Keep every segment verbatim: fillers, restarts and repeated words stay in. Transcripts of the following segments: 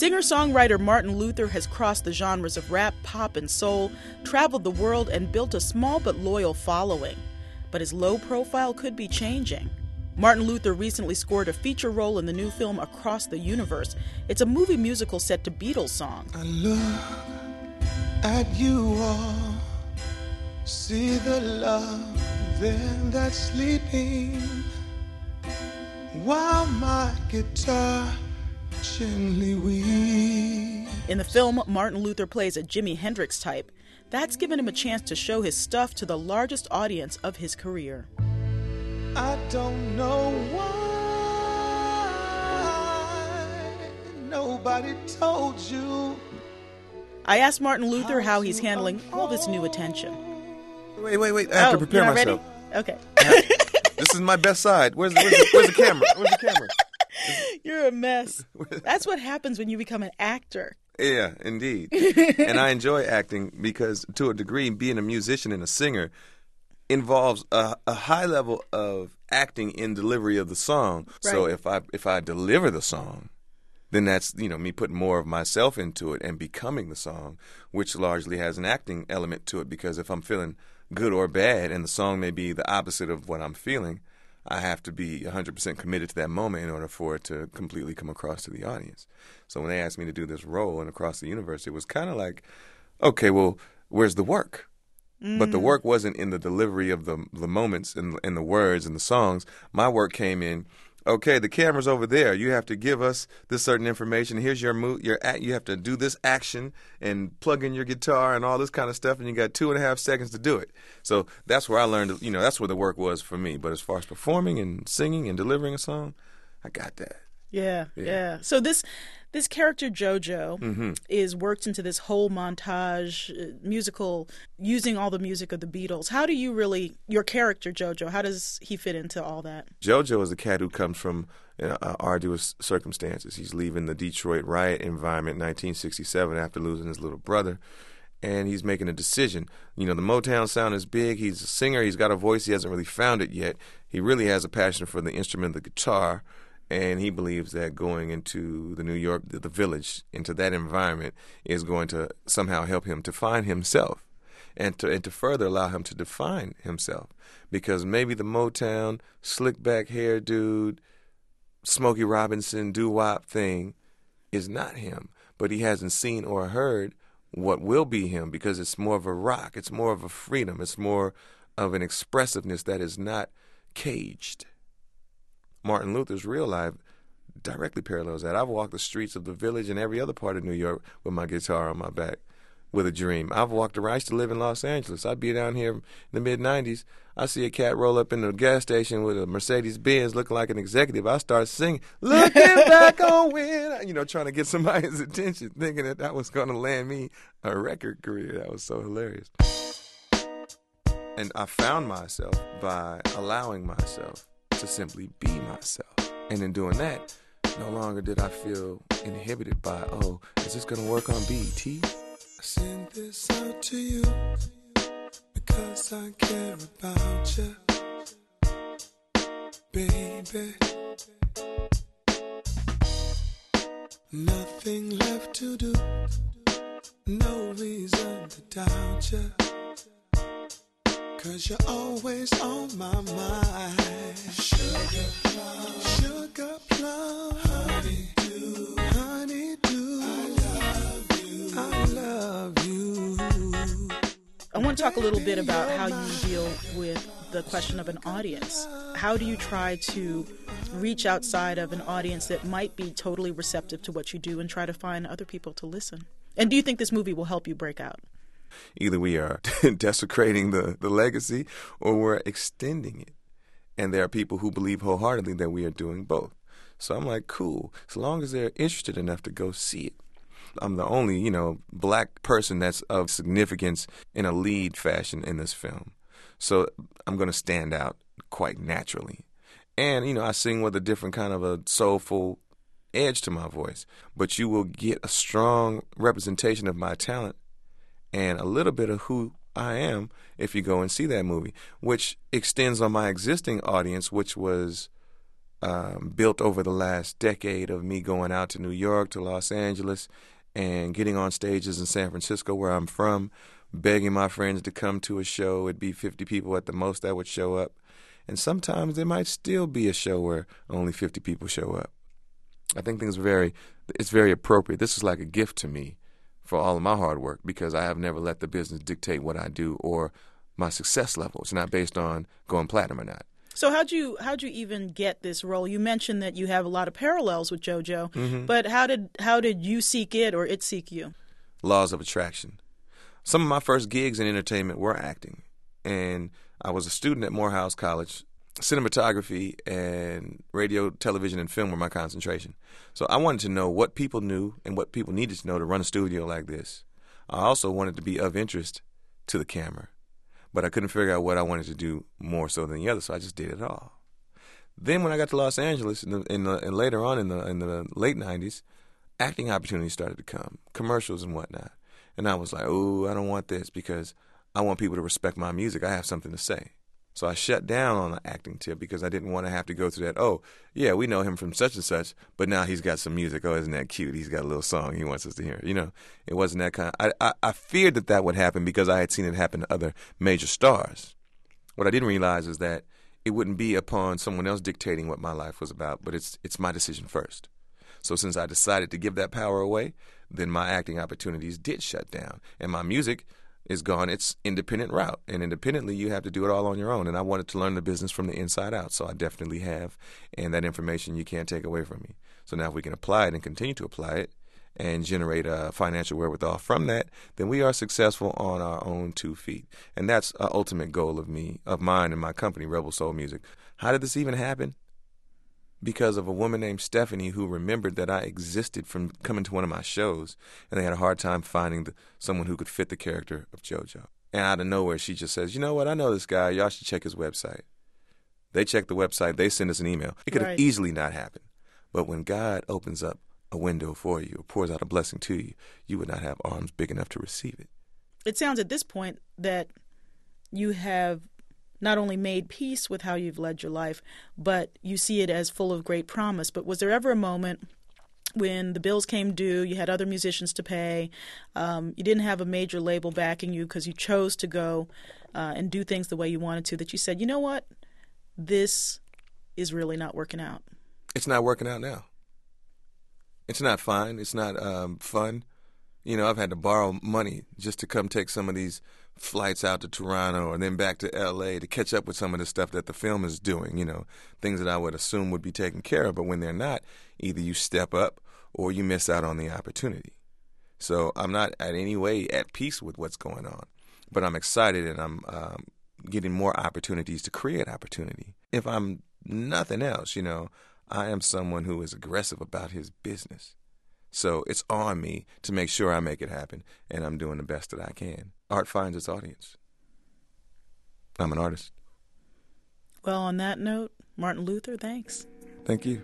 Singer-songwriter Martin Luther has crossed the genres of rap, pop, and soul, traveled the world, and built a small but loyal following. But his low profile could be changing. Martin Luther recently scored a feature role in the new film Across the Universe. It's a movie musical set to Beatles songs. I look at you all, see the love there that's sleeping, while my guitar gently weeps. In the film, Martin Luther plays a Jimi Hendrix type. That's given him a chance to show his stuff to the largest audience of his career. I don't know why nobody told you. I asked Martin Luther how he's handling all this new attention. Wait, wait, wait. I have oh, to prepare you're not myself. Ready? Okay. This is my best side. Where's, where's, the, where's the camera? Where's the camera? You're a mess. That's what happens when you become an actor. Yeah, indeed. And I enjoy acting because, to a degree, being a musician and a singer involves a, a high level of acting in delivery of the song. Right. So if I if I deliver the song, then that's, you know, me putting more of myself into it and becoming the song, which largely has an acting element to it. Because if I'm feeling good or bad, and the song may be the opposite of what I'm feeling, I have to be one hundred percent committed to that moment in order for it to completely come across to the audience. So when they asked me to do this role in Across the Universe, it was kind of like, okay, well, where's the work? Mm. But the work wasn't in the delivery of the the moments and, and the words and the songs. My work came in, okay, the camera's over there. You have to give us this certain information. Here's your move. Your act. You have to do this action and plug in your guitar and all this kind of stuff. And you got two and a half seconds to do it. So that's where I learned. You know, that's where the work was for me. But as far as performing and singing and delivering a song, I got that. Yeah, yeah. Yeah. So this this character JoJo Mm-hmm. is worked into this whole montage uh, musical using all the music of the Beatles. How do you really your character JoJo? How does he fit into all that? JoJo is a cat who comes from uh, arduous circumstances. He's leaving the Detroit riot environment in nineteen sixty-seven after losing his little brother. And he's making a decision. You know, the Motown sound is big. He's a singer. He's got a voice. He hasn't really found it yet. He really has a passion for the instrument, the guitar. And he believes that going into the New York, the village, into that environment is going to somehow help him to find himself and to, and to further allow him to define himself. Because maybe the Motown, slick back hair dude, Smokey Robinson, doo-wop thing is not him. But he hasn't seen or heard what will be him because it's more of a rock. It's more of a freedom. It's more of an expressiveness that is not caged. Martin Luther's real life directly parallels that. I've walked the streets of the village and every other part of New York with my guitar on my back with a dream. I've walked around. I used to live in Los Angeles. I'd be down here in the mid nineties. I see a cat roll up in the gas station with a Mercedes-Benz looking like an executive. I start singing, looking back on when, you know, trying to get somebody's attention, thinking that that was going to land me a record career. That was so hilarious. And I found myself by allowing myself to simply be myself. And in doing that, no longer did I feel inhibited by, oh, is this going to work on B E T? I send this out to you because I care about you, baby. Nothing left to do, no reason to doubt you. Cause you're always on my mind. Sugar plum, sugar plum, honey do, honey do. I love you, I love you. I want to talk a little bit about how you deal with the question of an audience. How do you try to reach outside of an audience that might be totally receptive to what you do and try to find other people to listen? And do you think this movie will help you break out? Either we are desecrating the, the legacy or we're extending it. And there are people who believe wholeheartedly that we are doing both. So I'm like, cool, as long as they're interested enough to go see it. I'm the only, you know, black person that's of significance in a lead fashion in this film. So I'm going to stand out quite naturally. And, you know, I sing with a different kind of a soulful edge to my voice. But you will get a strong representation of my talent and a little bit of who I am if you go and see that movie, which extends on my existing audience, which was um, built over the last decade of me going out to New York, to Los Angeles, and getting on stages in San Francisco, where I'm from, begging my friends to come to a show. It'd be fifty people at the most that would show up. And sometimes there might still be a show where only fifty people show up. I think things are very, it's very appropriate. This is like a gift to me for all of my hard work, because I have never let the business dictate what I do or my success level. It's not based on going platinum or not. So how'd you how'd you even get this role? You mentioned that you have a lot of parallels with JoJo, Mm-hmm. but how did how did you seek it or it seek you? Laws of attraction. Some of my first gigs in entertainment were acting, and I was a student at Morehouse College. Cinematography and radio, television, and film were my concentration. So I wanted to know what people knew and what people needed to know to run a studio like this. I also wanted to be of interest to the camera, but I couldn't figure out what I wanted to do more so than the other, so I just did it all. Then when I got to Los Angeles, in the, in the, and later on in the in the late nineties, acting opportunities started to come, commercials and whatnot. And I was like, oh, I don't want this, because I want people to respect my music. I have something to say. So I shut down on the acting tip because I didn't want to have to go through that, oh, yeah, we know him from such and such, but now he's got some music. Oh, isn't that cute? He's got a little song he wants us to hear. You know, it wasn't that kind of, I, I, I feared that that would happen because I had seen it happen to other major stars. What I didn't realize is that it wouldn't be upon someone else dictating what my life was about, but it's it's my decision first. So since I decided to give that power away, then my acting opportunities did shut down. And my music is gone its independent route. And independently, you have to do it all on your own. And I wanted to learn the business from the inside out, so I definitely have. And that information you can't take away from me. So now if we can apply it and continue to apply it and generate a financial wherewithal from that, then we are successful on our own two feet. And that's an ultimate goal of me, of mine and my company, Rebel Soul Music. How did this even happen? Because of a woman named Stephanie who remembered that I existed from coming to one of my shows, and they had a hard time finding the, someone who could fit the character of JoJo. And out of nowhere, she just says, you know what, I know this guy. Y'all should check his website. They check the website. They send us an email. It could Right. have easily not happened. But when God opens up a window for you or pours out a blessing to you, you would not have arms big enough to receive it. It sounds at this point that you have not only made peace with how you've led your life, but you see it as full of great promise. But was there ever a moment when the bills came due, you had other musicians to pay, um, you didn't have a major label backing you because you chose to go uh, and do things the way you wanted to, that you said, you know what, this is really not working out? It's not working out now. It's not fine. It's not um, fun. You know, I've had to borrow money just to come take some of these flights out to Toronto and then back to L A to catch up with some of the stuff that the film is doing, you know, things that I would assume would be taken care of. But when they're not, either you step up or you miss out on the opportunity. So I'm not at any way at peace with what's going on, but I'm excited and I'm um, getting more opportunities to create opportunity. If I'm nothing else, you know, I am someone who is aggressive about his business. So it's on me to make sure I make it happen, and I'm doing the best that I can. Art finds its audience. I'm an artist. Well, on that note, Martin Luther, thanks. Thank you.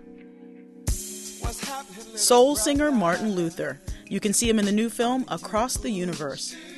Soul singer Martin Luther. You can see him in the new film Across the Universe.